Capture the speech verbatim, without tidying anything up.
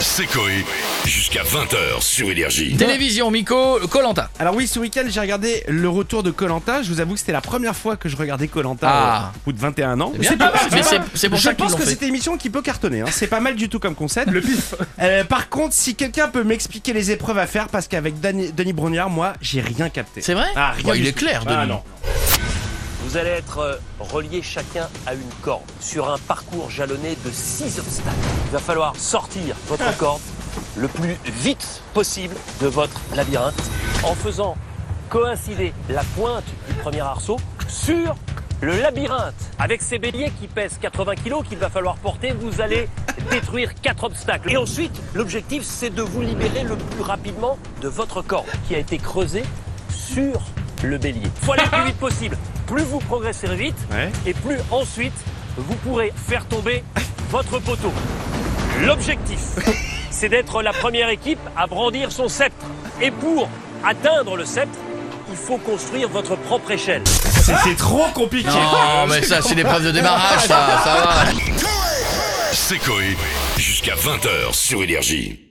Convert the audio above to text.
C'est Coé, jusqu'à vingt heures sur Énergie. Télévision, Miko, Koh-Lanta. Alors oui, ce week-end j'ai regardé le retour de Koh-Lanta. Je vous avoue que c'était la première fois que je regardais Koh-Lanta Ah. au bout de vingt et un ans. C'est bien. pas mal, Mais c'est c'est- pas- c'est pour Je ça qu'ils pense l'ont que fait. c'est une émission qui peut cartonner. Hein. C'est pas mal du tout comme concept. Le pif. Euh, par contre, si quelqu'un peut m'expliquer les épreuves à faire, parce qu'avec Dani- Denis Brognard, moi, j'ai rien capté. C'est vrai Ah, rien Bon, il du est tout. clair, Ah, Denis. non. Vous allez être euh, reliés chacun à une corde sur un parcours jalonné de six obstacles. Il va falloir sortir votre corde le plus vite possible de votre labyrinthe en faisant coïncider la pointe du premier arceau sur le labyrinthe. Avec ces béliers qui pèsent quatre-vingts kilos qu'il va falloir porter, vous allez détruire quatre obstacles. Et ensuite, l'objectif, c'est de vous libérer le plus rapidement de votre corde qui a été creusée sur le bélier. Il faut aller le plus vite possible. Plus vous progresserez vite, Ouais. et plus ensuite vous pourrez faire tomber votre poteau. L'objectif, c'est d'être la première équipe à brandir son sceptre. Et pour atteindre le sceptre, il faut construire votre propre échelle. C'était trop compliqué. Non, mais ça, c'est l'épreuve de démarrage, ça, ça va. C'est Coé, jusqu'à vingt heures sur Énergie.